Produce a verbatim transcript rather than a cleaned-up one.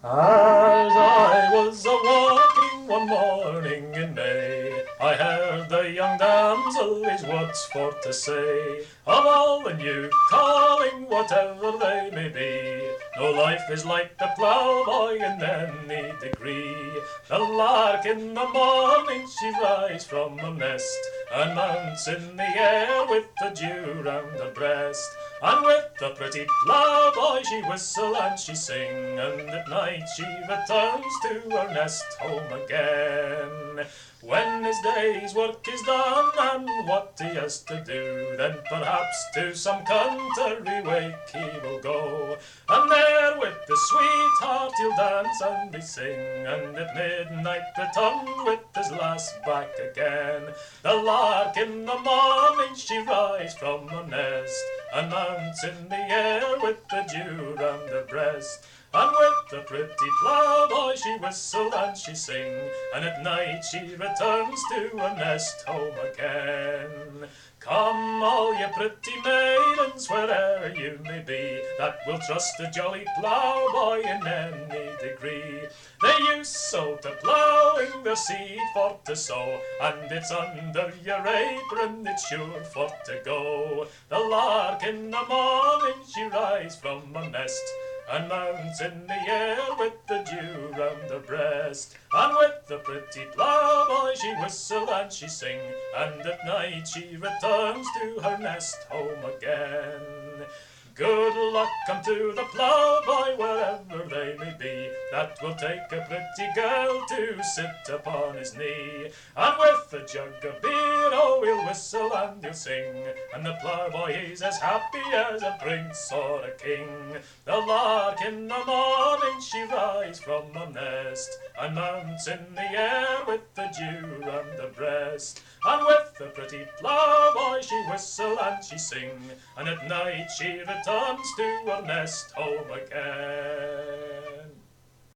As I was a-walking one morning in May, I heard the young damsel his words for to say. Of all the new calling, whatever they may be, no life is like the ploughboy in any degree. The lark in the morning she rises from her nest, and mounts in the air with the dew round her breast. And with the pretty ploughboy she whistle and she sing, and at night she returns to her nest home again. When his day's work is done and what he has to do, then perhaps to some country wake he will go. And there with the sweetheart he'll dance and he sing, and at midnight return with his lass back again. The lark in the morning she rises from her nest, and mounts in the air with the dew round her breast. And with the pretty ploughboy she whistle and she sing, and at night she returns to her nest home again. Come all ye pretty maidens, where'er you may be, that will trust a jolly ploughboy in any degree. They use so to ploughing their seed for to sow, and it's under your apron it's sure for to go. The lark in the morning she rises from her nest, and mounts in the air with the dew round her breast. And with the pretty ploughboy she whistle and she sing, and at night she returns to her nest home again. Good luck unto the ploughboy wherever they may be, that will take a pretty girl to sit upon his knee. And with a jug of beer, oh, he'll whistle and he'll sing, and the ploughboy is as happy as a prince or a king. The lark in the morning she rises from her nest, and mounts in the air with the dew round her breast. And with the pretty ploughboy she whistle and she sing, and at night she returns to her nest home again.